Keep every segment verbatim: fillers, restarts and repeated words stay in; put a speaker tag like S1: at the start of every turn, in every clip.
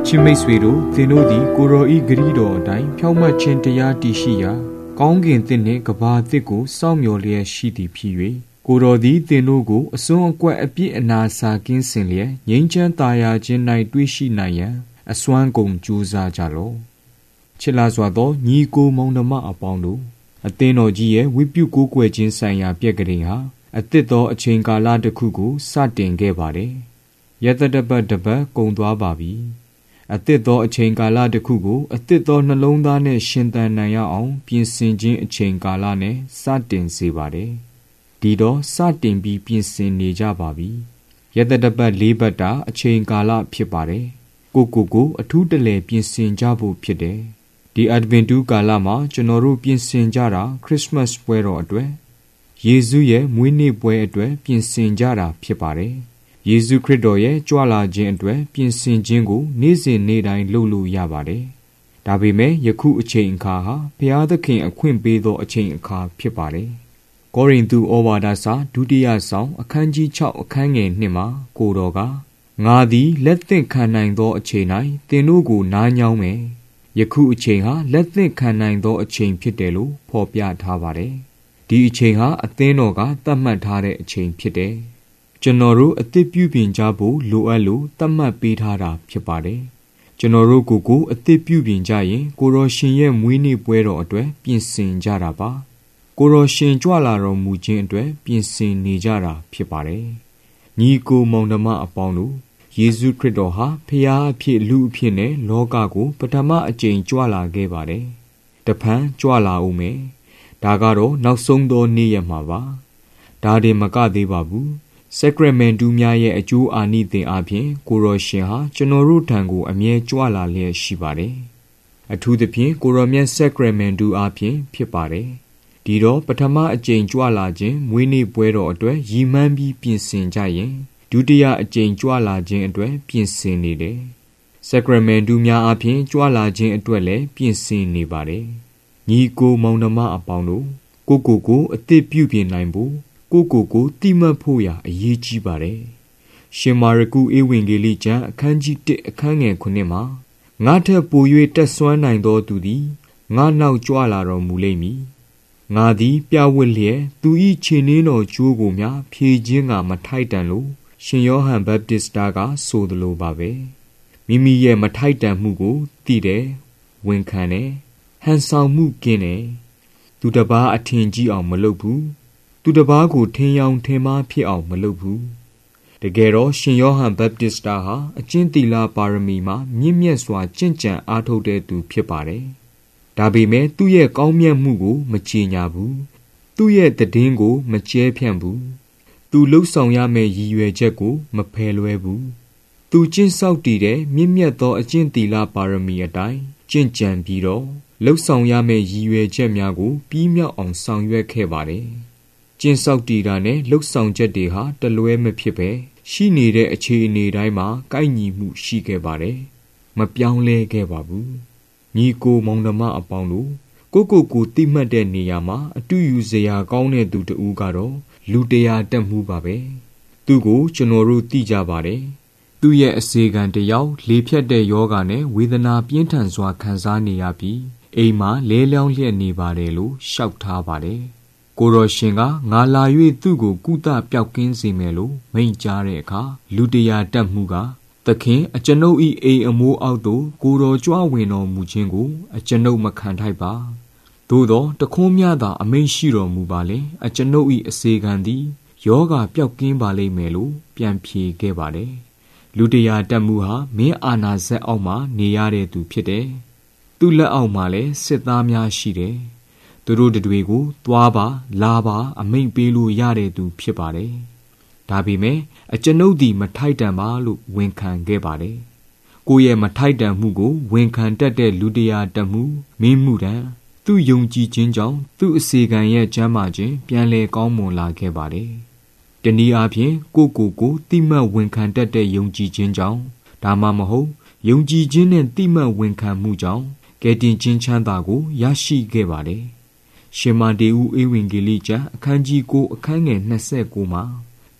S1: ချင်းမိတ်ဆွေတို့သင်တို့သည်ကိုရောဤဂရီတော်အတိုင်းဖြောင့်မတ်ခြင်းတရားတည်ရှိရာကောင်းကင်သစ်နှင့်ကဘာသစ်ကိုစောင့်မျှော်လျက်ရှိသည်ဖြစ်၍ကိုတော်သည်သင်တို့ကိုအစွန်းအကွက်အပြစ်အနာစာကင်းစင်လျက်ငြိမ်းချမ်းသာယာခြင်း၌တွေ့ရှိနိုင်ရန်အစွမ်းကုန်ကြိုးစားကြလော့ချစ်လာစွာသောညီကိုမောင်နှမအပေါင်းတို့အသင်းတော်ကြီးရဲ့ဝိပုကိုးကွယ်ခြင်းဆိုင်ရာပြက်ကလေးဟာအသစ်သောအချိန်ကာလတစ်ခုကိုစတင်ခဲ့ပါတယ်ယသတပတ်တပတ်ကုန်သွားပါပြီအသစ်သောအချိန်ကာလတစ်ခုကိုအသစ်သောနှလုံးသားနဲ့ရှင်သန်နိုင်ရအောင်ပြင်ဆင်ခြင်းအချိန်ကာလနဲ့စတင်စေပါတယ်ဒီတော့စတင်ပြီးပြင်ဆင်နေကြပါပြီယသတပတ်လေးပတ်တာအချိန်ကာလဖြစ်ပါတယ်ကိုကိုကိုအထူးတလဲပြင်ဆင်ကြဖို့ဖြစ်တယ်ဒီအဒဗင်တူကာလမှာကျွန်တော်တို့ပြင်ဆင်ကြတာခရစ်မတ်ပွဲတော်အတွက်ယေရှုရဲ့မွေးနေ့ပွဲအတွက်ပြင်ဆင်ကြတာဖြစ်ပါတယ်ယေရှုခရစ်တော်ရဲ့ကြွလာခြင်းအတွက်ပြင်ဆင်ခြင်းကိုနေ့စဉ်နေ့တိုင်းလုပ်လို့ရပါတယ်ဒါပေမဲ့ယခုအချိန်အခါဟာဘုရားသခင်အခွင့်ပေးသောအချိန်အခါဖြစ်ပါတယ်ကောရိန္သုဩဝါဒစာဒုတိယဆောင်အခန်းကြီး၆အခန်းငယ်၂မှာကိုတော်ကငါသည်လက်သင့်ခံနိုင်သောအချိန်၌သင်တို့ကိုနားညောင်းမယ်ယခုအချိန်ဟာလက်သင့်ခံနိုင်သောအချိန်ဖြစ်တယ်လို့ဖော်ပြထားပါတယ်ဒီအချိန်ဟာအသင်းတော်ကသတ်မှတ်ထားတဲ့အချိန်ဖြစ်တယ်ကျွန်တော်တို့အသစ်ပြုပြင်ကြဖို့လိုအပ်လို့သတ်မှတ်ပေးထားတာဖြစ်ပါတယ်ကျွန်တော်တို့ကိုယ်ကိုအသစ်ပြုပြင်ကြရင်ကိုရောရှင်ရဲ့မွေးနေ့ပွဲတော်အတွက်ပြင်ဆင်ကြတာပါကိုရောရှင်ကြွလာတော်မူခြင်းအတွက်ပြင်ဆင်နေကြတာဖြစ်ပါတယ်ညီကိုမောင်နှမအပေါင်းတို့ယေရှုခရစ်တော်ဟာဖျားအဖြစ်လူအဖြစ်နဲ့လောကကိုပထမအကြိမ်ကြွလာခဲ့ပါတယ်တဖန်ကြွလာဦးမယ်ဒါကတော့နောက်ဆုံးသောနေ့ရက်မှာပါဒါတင်မကသေးပါဘူးဆက်ကရမန်တူများရဲ့အကျိုးအာနိသင်အပြင်ကိုရောရှင်ဟာကျွန်တော်တို့ထံကိုအမြဲကြွလာလျက်ရှိပါတယ်အထူးသဖြင့်ကိုရောမြတ်ဆက်ကရမန်တူအပြင်ဖြစ်ပါတယ်ဒီတော့ပထမအကြိမ်ကြွလာခြင်းမွေးနေ့ပွဲတော်အတွက်ရည်မှန်းပြီးပြင်ဆင်ကြရင်ဒုတိယအကြိမ်ကြွလာခြင်းအတွက်ပြင်ဆင်နေတယ်ဆက်ကရမန်တူများအပြင်ကြွလာခြင်းအတွက်လည်းပြင်ဆင်နေပါတယ်ညီကိုမောင်နှမအပေါင်းတို့ကိုကိုကိုအသစ်ပြုပြင်နိုင်ဖို့ကိုကိုကိုတိမှတ်ဖို့ရာအရေးကြီးပါတယ်ရှင်မာရကုဧဝံဂေလိကျမ်းအခန်းကြီး၁အခန်းငယ်၉မှာငါထက်ပို၍တက်ဆွမ်းနိုင်သောသူသည်ငါနောက်ကြွလာတော်မူလိမ့်မည်ငါသည်ပြဝတ်လျက်သူ၏ခြေနှင်းတော်ကြိုးကိုများဖြည့်ခြင်းကမထိုက်တန်လို့ရှင်ယောဟန်ဘပ်တစ်စတာကဆိုသလိုပါပဲမိမိရဲ့မထိုက်တန်မှုကိုသိတယ်ဝန်ခံတယ်ဟန်ဆောင်မှုကင်းတယ်သူတစ်ပါးအထင်ကြီးအောင်မလုပ်ဘူးသူတစ်ပါးကိုထင်ယောင်ထင်မှားဖြစ်အောင်မလုပ်ဘူးတကယ်တော့ရှင်ယောဟန်ဘပ်တစ်စတာဟာအကျင့်သီလပါရမီမှာမြင့်မြတ်စွာကျင့်ကြံအားထုတ်တဲ့သူဖြစ်ပါတယ်ဒါပေမဲ့သူ့ရဲ့ကောင်းမြတ်မှုကိုမချေညာဘူးသူ့ရဲ့တည်င်းကိုမကျဲဖြန့်ဘူးသူလှုပ်ဆောင်ရမယ့်ရည်ရွယ်ချက်ကိုမဖယ်လွဲဘူးသူကျင့်ဆောက်တည်တဲ့မြင့်မြတ်သောအကျင့်သီလပါရမီအတိုင်းကျင့်ကြံပြီးတော့လှုပ်ဆောင်ရမယ့်ရည်ရွယ်ချက်များကိုပြီးမြောက်အောင်ဆောင်ရွက်ခဲ့ပါတယ်ကျင့်ဆောက်တည်တာနဲ့လှုပ်ဆောင်ချက်တွေဟာတလွဲမဖြစ်ပဲရှိနေတဲ့အခြေအနေတိုင်းမှာကိုက်ညီမှုရှိခဲ့ပါတယ်မပြောင်းလဲခဲ့ပါဘူးညီကိုမောင်နှမအပေါင်းတို့ကိုကိုကိုတိမှတ်တဲ့နေရာမှာအတူယူစရာကောင်းတဲ့သူတဦးကတော့လူတရားတက်မှုပါပဲသူကိုကျွန်တော်တို့သိကြပါတယ်သူ့ရဲ့အစေခံတယောက်လေဖြတ်တဲ့ယောဂနဲ့ဝေဒနာပြင်းထန်စွာခံစားနေရပြီးအိမ်မှာလဲလျောင်းလျက်နေပါတယ်လို့ရှောက်ထားပါတယ်ကိုရောရှင်ကငါလာ၍သူ့ကိုကုသပျောက်ကင်းစေမယ်လို့မိန့်ကြားတဲ့အခါလူတရားတက်မှုကသခင်အကျွန်ုပ်၏အိမ်အမိုးအောက်သို့ကိုတော်ကြွဝင်တော်မူခြင်းကိုအကျွန်ုပ်မခံထိုက်ပါသို့သောတခွန်းများသာအမိန့်ရှိတော်မူပါလေအကျွန်ုပ်၏အစေခံသည်ယောဂပျောက်ကင်းပါလိမ့်မယ်လို့ပြန်ဖြေခဲ့ပါတယ်လူတရားတက်မှုဟာမင်းအာနာဇက်အောက်မှာနေရတဲ့သူဖြစ်တယ်သူ့လက်အောက်မှာလည်းစစ်သားများရှိတယ်သူတို့တွေကိုသွားပါလာပါအမိန့်ပေးလို့ရတဲ့သူဖြစ်ပါတယ်ဒါပေမဲ့အကျွန်ုပ်ဒီမထိုက်တန်ပါလို့ဝန်ခံခဲ့ပါတယ်ကိုယ့်ရဲ့မထိုက်တန်မှုကိုဝန်ခံတတ်တဲ့လူတရားတက်မှုမင်းမှုတန်သူ့ယုံကြည်ခြင်းကြောင့်သူ့အစေခံရဲ့ကျမ်းမာခြင်းပြန်လည်ကောင်းမွန်လာခဲ့ပါတယ်တနည်းအားဖြင့်ကိုကိုကိုတိမှတ်ဝန်ခံတတ်တဲ့ယုံကြည်ခြင်းကြောင့်ဒါမှမဟုတ်ယုံကြည်ခြင်းနဲ့တိမှတ်ဝန်ခံမှုကြောင့်ကယ်တင်ခြင်းချမ်းသာကိုရရှိခဲ့ပါတယ်ရှင်မာတေဥဧဝံဂေလိကျမ်းအခန်းကြီး၉အခန်းငယ်၂၉မှာ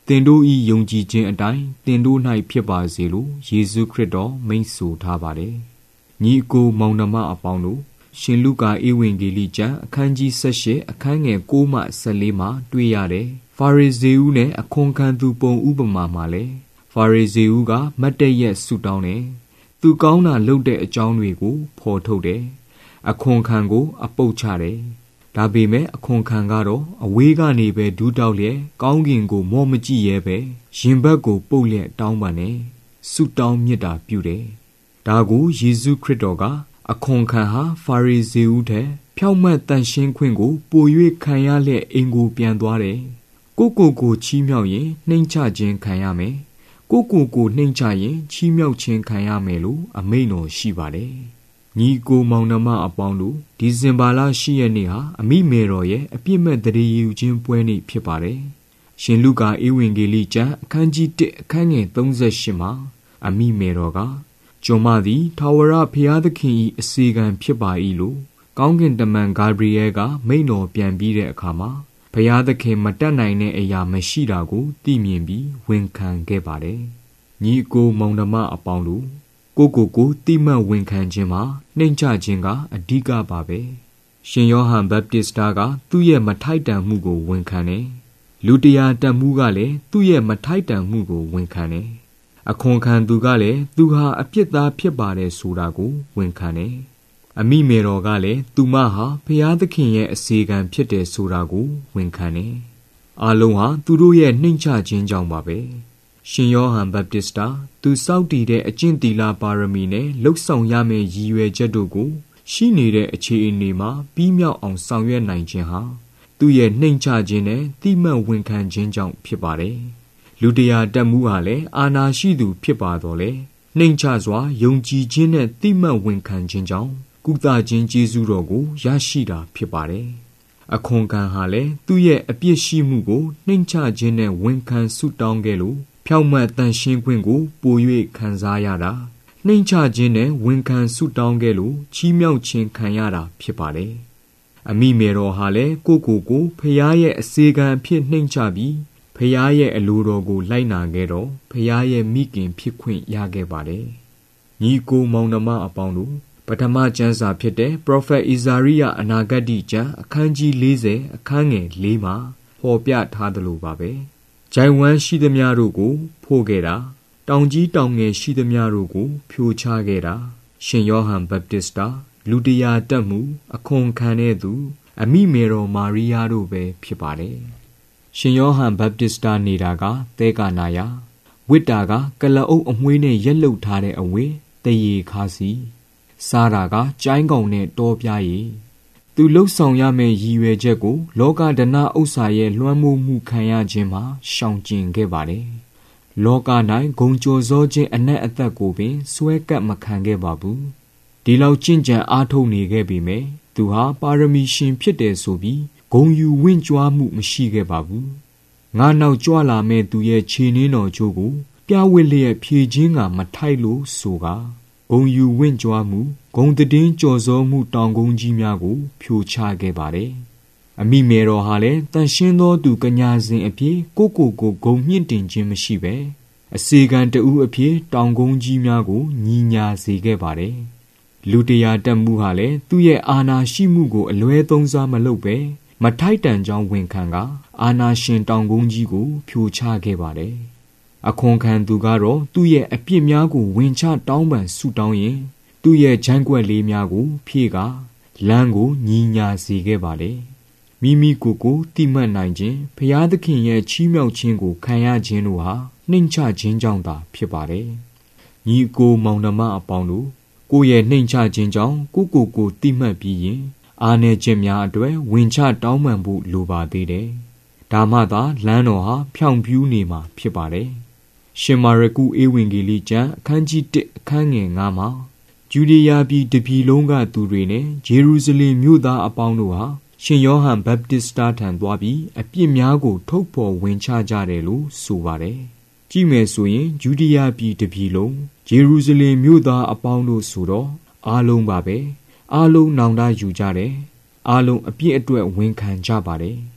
S1: တင်တို့ဤယုံကြည်ခြင်းအတိုင်းတင်တို့၌ဖြစ်ပါစေလို့ယေရှုခရစ်တော်မိန့်ဆိုထားပါတယ်။ညီအကိုမောင်နှမအပေါင်းတို့ရှင်လုကာဧဝံဂေလိကျမ်းအခန်းကြီး၁၈အခန်းငယ်၉မှ၁၄မှာတွေ့ရတယ်။ဖာရိဇေဦးနဲ့အခွန်ခံသူပုံဥပမာမှာလဲဖာရိဇေဦးကမတ်တရက်ဆုတောင်းတယ်။သူကောင်းတာလုပ်တဲ့အကြောင်းတွေကိုဖော်ထုတ်တယ်။အခွန်ခံကိုအပုတ်ချတယ်။ဒါပေမဲ့အခွန်ခံကတော့အဝေးကနေပဲဒူးတောက်လျက်ကောင်းကင်ကိုမော့မကြည့်ရဲပဲရင်ဘတ်ကိုပုတ်လျက်တောင်းပန်တယ်။ဆုတောင်းမြတ်တာပြုတယ်။ဒါကိုယေရှုခရစ်တော်ကအခွန်ခံဟာဖာရိဇေဦးတဲ့ဖြောင့်မတ်တန်ရှင်းခွင့်ကိုပို၍ခံရလျက်အိမ်ကိုပြန်သွားတယ်။ကိုကိုကိုချီးမြှောက်ရင်နှိမ့်ချခြင်းခံရမယ်။ကိုကိုကိုနှိမ့်ချရင်ချီးမြှောက်ခြင်းခံရမယ်လို့အမိန့်တော်ရှိပါတယ်။ညီကိုမောင်နှမအပေါင်းတို့ဒီဇင်ဘာလ၈ရက်နေ့ဟာအမိမေတော်ရဲ့အပြစ်မဲ့တရေယူခြင်းပွဲနေ့ဖြစ်ပါတယ်။ရှင်လုကာဧဝံဂေလိကျမ်းအခန်းကြီး၁အခန်းငယ်၃၈မှာအမိမေတော်ကကျွန်မသည်ထာဝရဘုရားသခင်၏အစေခံဖြစ်ပါ၏လို့ကောင်းကင်တမန်ဂါဘရီယဲကမိန့်တော်ပြန်ပြီးတဲ့အခါမှာဘုရားသခင်မတတ်နိုင်တဲ့အရာမရှိတာကိုသိမြင်ပြီးဝန်ခံခဲ့ပါတယ်။ညီကိုမောင်နှမအပေါင်းတို့ကိုကိုကိုတိမှတ်ဝန်ခံခြင်းမှာနှိမ့်ချခြင်းကအဓိကပါပဲ။ရှင်ယောဟန်ဘပ်တစ်စတာကသူ့ရဲ့မထိုက်တန်မှုကိုဝန်ခံတယ်။လူတရားတတ်မှုကလည်းသူ့ရဲ့မထိုက်တန်မှုကိုဝန်ခံတယ်။အခွန်ခံသူကလည်းသူဟာအပြစ်သားဖြစ်ပါတယ်ဆိုတာကိုဝန်ခံတယ်။အမိမေတော်ကလည်းသူမဟာဘုရားသခင်ရဲ့အစေခံဖြစ်တယ်ဆိုတာကိုဝန်ခံတယ်။အလုံးဟာသူတို့ရဲ့နှိမ့်ချခြင်းကြောင့်ပါပဲ။ရှင်ယောဟန်ဘပ်တစ်စတာသူစောင့်တည်တဲ့အကျင့်သီလပါရမီနဲ့လှုပ်ဆောင်ရမယ့်ရည်ရွယ်ချက်တို့ကိုရှိနေတဲ့အခြေအနေမှာပြီးမြောက်အောင်ဆောင်ရွက်နိုင်ခြင်းဟာသူ့ရဲ့နှိမ့်ချခြင်းနဲ့တိမှတ်ဝန်ခံခြင်းကြောင့်ဖြစ်ပါတယ်။လူတရားတတ်မှုဟာလည်းအာနာရှိသူဖြစ်ပါတော့လေနှိမ့်ချစွာယုံကြည်ခြင်းနဲ့တိမှတ်ဝန်ခံခြင်းကြောင့်ကုသခြင်းကျေးဇူးတော်ကိုရရှိတာဖြစ်ပါတယ်။အခွန်ခံဟာလည်းသူ့ရဲ့အပြစ်ရှိမှုကိုနှိမ့်ချခြင်းနဲ့ဝန်ခံဆုတောင်းခဲ့လို့ဖြောင့်မတ်တန်ရှင်းခွင့်ကိုပို၍ခံစားရတာနှိမ့်ချခြင်းနဲ့ဝန်ခံဆုတောင်းခဲ့လို့ချီးမြှောက်ခြင်းခံရတာဖြစ်ပါတယ်။အမိမေတော်ဟာလည်းကိုကိုကိုဖျားရဲ့အစေခံအဖြစ်နှိမ့်ချပြီးဖျားရဲ့အလိုတော်ကိုလိုက်နာခဲ့တော့ဖျားရဲ့မိခင်ဖြစ်ခွင့်ရခဲ့ပါတယ်။ညီကိုမောင်နှမအပေါင်းတို့ပထမကျမ်းစာဖြစ်တဲ့ Prophet Isaiah အနာဂတ်ကျမ်းအခန်းကြီး၄၀အခန်းငယ်၄မှာဟောပြထားသလိုပါပဲ။ဂျိုင်ဝမ်ရှိသမျှတို့ကိုဖို့ခဲ့တာတောင်ကြီးတောင်ငယ်ရှိသမျှတို့ကိုဖြိုချခဲ့တာရှင်ယောဟန်ဘပ်တစ်စတာလူတရားတတ်မှုအခွန်ခံတဲ့သူအမိမေတော်မာရိယာတို့ပဲဖြစ်ပါတယ်။ရှင်ယောဟန်ဘပ်တစ်စတာနေတာကသဲကနာယာဝိတ္တာကကလအုပ်အမွှေးနဲ့ရက်လုတ်ထားတဲ့အဝေးတရေခါစီစားတာကကျိုင်းကောင်နဲ့တောပြားရည်သူလှုပ်ဆောင်ရမယ့်ရည်ရွယ်ချက်ကိုလောကဒနာဥစ္စာရဲ့လွှမ်းမိုးမှုခံရခြင်းမှာရှောင်ကျဉ်ခဲ့ပါတယ်။လောက၌ဂုံကြော်စောခြင်းအနက်အသက်ကိုပင်စွဲကပ်မခံခဲ့ပါဘူး။ဒီလောက်ကျင့်ကြံအားထုတ်နေခဲ့ပေမဲ့သူဟာပါရမီရှင်ဖြစ်တယ်ဆိုပြီးဂုံယူဝင့်ကြွားမှုမရှိခဲ့ပါဘူး။ငါနောက်ကြွလာမဲ့သူရဲ့ခြေနှင်းတော်ချိုးကိုပြဝစ်လျက်ဖြည့်ခြင်းကမထိုက်လို့ဆိုကာဂုံယူဝင့်ကြွားမှုဂုံတည်င်းကြော်စောမှုတောင်ကုန်းကြီးများကိုဖြိုချခဲ့ပါတယ်။အမိမေတော်ဟာလည်းတန်ရှင်းသောသူကညာစဉ်အဖြစ်ကိုကိုကိုဂုံမြင့်တင်ခြင်းမရှိပဲအစေခံတဦးအဖြစ်တောင်ကုန်းကြီးများကိုညီညာစေခဲ့ပါတယ်။လူတရားတတ်မှုဟာလည်းသူ့ရဲ့အာနာရှိမှုကိုအလွဲသုံးစားမလုပ်ပဲမထိုက်တန်ကြောင်းဝန်ခံကအာနာရှင်တောင်ကုန်းကြီးကိုဖြိုချခဲ့ပါတယ်။အခွန်ခံသူကတော့သူ့ရဲ့အပြစ်များကိုဝင်ချတောင်းပန်ဆုတောင်းရင်သူ့ရဲ့ဂျမ်းကွက်လေးများကိုဖြည့်ကလမ်းကိုညီညာစေခဲ့ပါတယ်။မိမိကိုယ်ကိုတိမှတ်နိုင်ခြင်းဖျားသခင်ရဲ့ချီးမြှောက်ခြင်းကိုခံရခြင်းတို့ဟာနှိမ့်ချခြင်းကြောင့်သာဖြစ်ပါတယ်။ညီကိုမောင်နှမအပေါင်းတို့ကိုယ့်ရဲ့နှိမ့်ချခြင်းကြောင့်ကိုကိုကိုတိမှတ်ပြီးရင်အားနည်းခြင်းများအတွက်ဝင်ချတောင်းပန်ဖို့လိုပါသေးတယ်။ဒါမှသာလမ်းတော်ဟာဖြောင့်ဖြူးနေမှာဖြစ်ပါတယ်။ရှင်မာရကုဧဝံဂေလိကျမ်းအခန်းကြီး၁အခန်းငယ်၅မှာဂျူဒေယာပြည်တပြည်လုံးကသူတွေနဲ့ဂျေရုဆလင်မြို့သားအပေါင်းတို့ဟာရှင်ယောဟန်ဘပ်တစ်စတာထံသွားပြီးအပြစ်များကိုထုတ်ဖော်ဝင်ချကြတယ်လို့ဆိုပါတယ်။ကြည့်မယ်ဆိုရင်ဂျူဒေယာပြည်တပြည်လုံးဂျေရုဆလင်မြို့သားအပေါင်းတို့ဆိုတော့အားလုံးပါပဲအားလုံးနောင်တယူကြတယ်အားလုံးအပြစ်အတွက်ဝန်ခံကြပါတယ်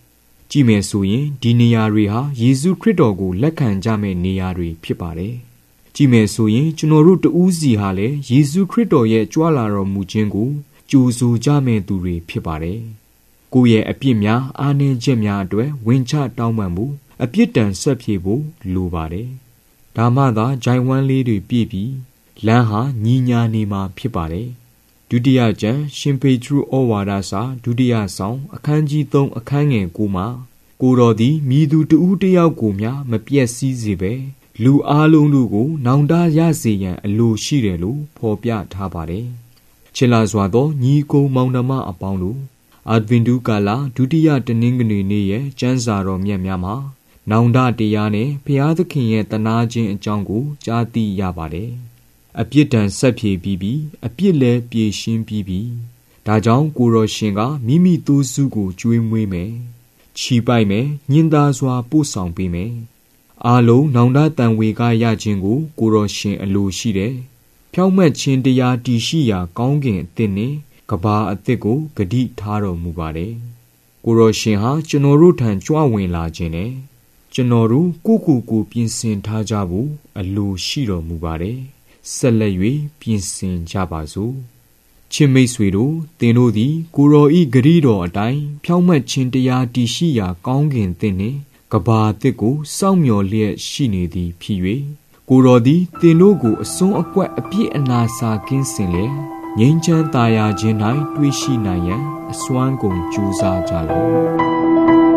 S1: ကြည့်မယ်ဆိုရင်ဒီနေရာတွေဟာယေရှုခရစ်တော်ကိုလက်ခံကြမဲ့နေရာတွေဖြစ်ပါတယ်ကြည့်မယ်ဆိုရင်ကျွန်တော်တို့တဦးစီဟာလည်းယေရှုခရစ်တော်ရဲ့ကြွလာတော်မူခြင်းကိုကြိုဆိုကြမဲ့သူတွေဖြစ်ပါတယ်ကိုယ့်ရဲ့အပြစ်များအားနည်းချက်များအတွက်ဝင်ချတောင်းပန်မှုအပြစ်ဒဏ်ဆက်ဖြေဖို့လိုပါတယ်ဒါမှသာဂျိုင်ဝမ်းလေးတွေပြည့်ပြီးလမ်းဟာညီညာနေမှာဖြစ်ပါတယ်ဒုတိယကျမ်းရှင်ပေတရုဩဝါဒစာဒုတိယဆောင်အခန်းကြီးသုံးအခန်းငယ်ကိုမှာကိုတော်သည်မိသူတဦးတယောက်ကိုများမပြည့်စည်စေပဲလူအားလုံးတို့ကိုနောင်တရစေရန်အလိုရှိတယ်လို့ဖော်ပြထားပါတယ်ချစ်လာစွာသောညီကိုမောင်နှမအပေါင်းတို့အာဒဗင်ဒုကာလဒုတိယတနင်္ဂနွေနေ့ရဲ့ကျမ်းစာတော်မြတ်များမှာနောင်တတရားနဲ့ဘုရားသခင်ရဲ့တနာခြင်းအကြောင်းကိုကြားသိရပါတယ်အပြစ်ဒဏ်ဆက်ဖြေပြီးပြီးအပြစ်လည်းပြေရှင်းပြီးပြီးဒါကြောင့်ကိုတော်ရှင်ကမိမိသူစုကိုကျွေးမွေးမယ်ချီပိုက်မယ်ညင်သာစွာပို့ဆောင်ပေးမယ်အားလုံးနောင်တတန်ဝေကရခြင်းကိုကိုတော်ရှင်အလိုရှိတယ်ဖြောင့်မတ်ခြင်းတရားတည်ရှိရာကောင်းကင်အသစ်နဲ့ကဘာအသစ်ကိုဂတိထားတော်မူပါတယ်ကိုတော်ရှင်ဟာကျွန်တော်တို့ထံကြွဝင်လာခြင်းနဲ့ကျွန်တော်တို့ကိုယ့်ကိုယ်ကိုပြင်ဆင်ထားကြဖို့အလိုရှိတော်မူပါတယ်ဆက်လက်၍ပြင်ဆင်ကြပါစို့ချစ်မိတ်ဆွေတို့သင်တို့သည်ကိုတော်ဤဂတိတော်အတိုင်းဖြောင့်မတ်ခြင်းတရားတည်ရှိရာကောင်းကင်သစ်နှင့်ကဘာအသစ်ကိုစောင့်မျှော်လျက်ရှိနေသည်ဖြစ်၍ကိုတော်သည်သင်တို့ကိုအစွန်းအကွက်အပြစ်အနာစာကင်းစင်လျက်ငြိမ်းချမ်းသာယာခြင်း၌တွေ့ရှိနိုင်ရန်အစွမ်းကုန်ကြိုးစားကြလော့